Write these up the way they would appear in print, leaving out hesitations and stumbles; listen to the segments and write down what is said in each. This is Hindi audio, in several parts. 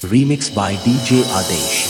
Remix by DJ Adesh.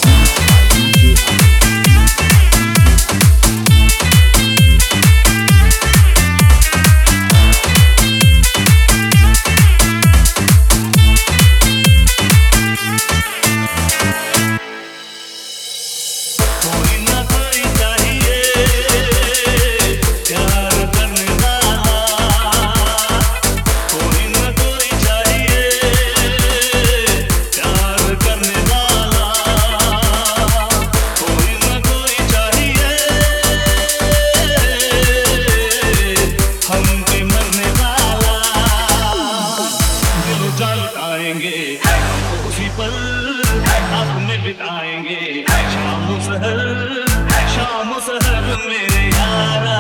उसी पल अपने बिताएंगे शाम सहर मेरे यारा।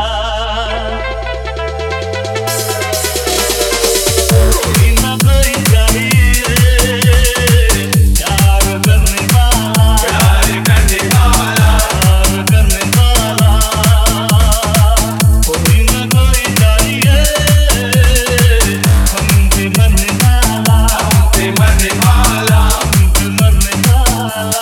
कोई ना कोई चाहिए प्यार करने वाला, प्यार करने वाला, प्यार करने वाला। कोई ना कोई चाहिए हमसे मरने वाला, हमसे मरने वाला, हमसे मरने वाला।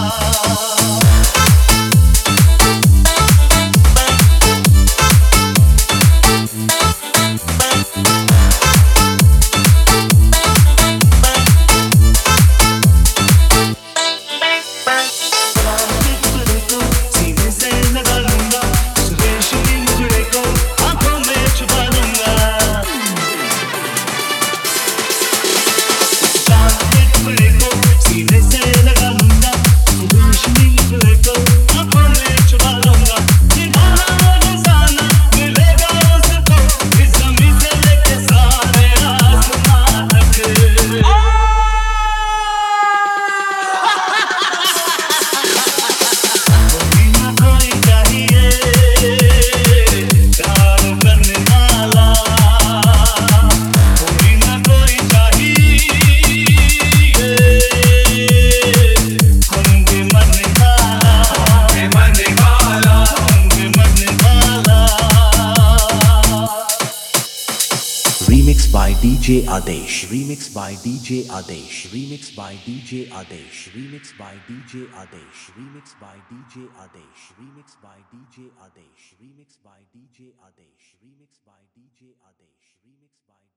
Remix by DJ Adesh. Remix by DJ Adesh. Remix by DJ Adesh. Remix by DJ Adesh. Remix by DJ Adesh. Remix by DJ Adesh. Remix by DJ Adesh. Remix by DJ Adesh. Remix by